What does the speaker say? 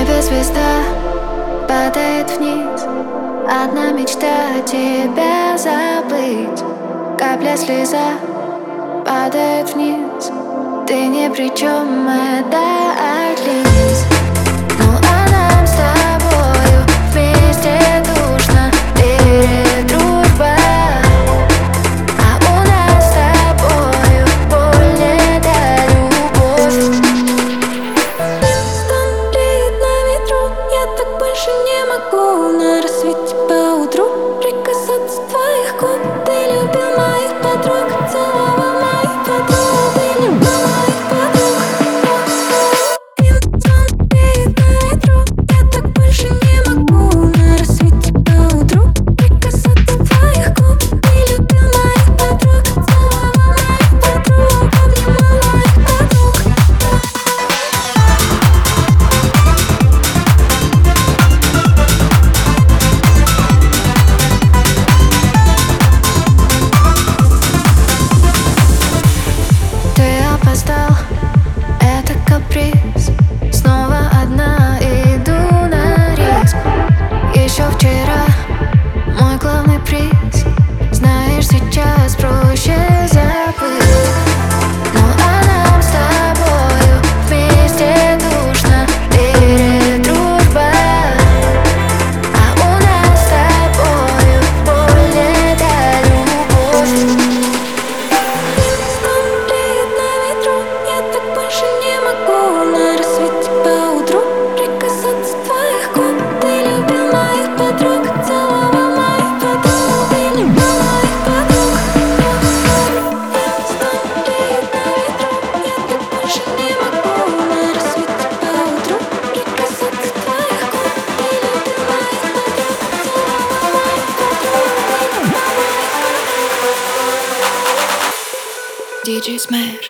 небе звезда падает вниз. Одна мечта тебя забыть. Капля слеза падает вниз. Ты ни при чем, это от линз. Ну а нам с тобою вместе душно. Верит дружба, а у нас с тобою боль — это любовь. Стонет на ветру, я так больше не могу. На рассвете поутру прикасаться твоих губ. Ты любил моих подруг, целовал моих подруг. Ты любил моих подруг. Стонет на ветру, я так больше не могу. На рассвете поутру прикасаться твоих губ. Ты любил моих подруг, целовал моих подруг, обнимал моих подруг. Ты опоздал, это каприз. Снова одна иду на риск. Еще вчера мой главный приз. Знаешь, сейчас проще забыть. Ну а нам с тобою вместе душно. Верит дружба, а у нас с тобою боль — это любовь. Стонет на ветру, я так больше не могу. На рассвете поутру прикасаться твоих губ. Ты любил моих подруг, целовал моих подруг. Ты любил моих подруг. Стонет на ветру, я так больше не могу. На рассвете поутру прикасаться твоих губ. Ты любил моих подруг, целовал моих подруг. Ты любил моих подруг. DJ Smash.